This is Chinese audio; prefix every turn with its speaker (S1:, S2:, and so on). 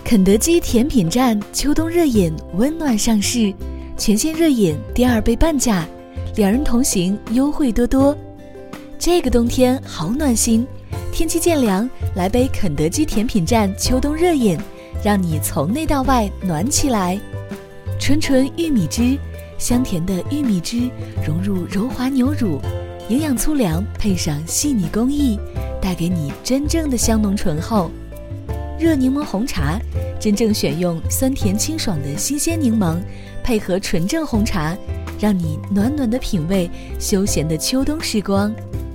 S1: 肯德基甜品站秋冬热饮温暖上市，全线热饮第2杯半价，两人同行优惠多多。这个冬天好暖心，天气渐凉，来杯肯德基甜品站秋冬热饮，让你从内到外暖起来。纯纯玉米汁，香甜的玉米汁融入柔滑牛乳，营养粗粮配上细腻工艺，带给你真正的香浓醇厚。热柠檬红茶，真正选用酸甜清爽的新鲜柠檬，配合纯正红茶，让你暖暖的品味休闲的秋冬时光。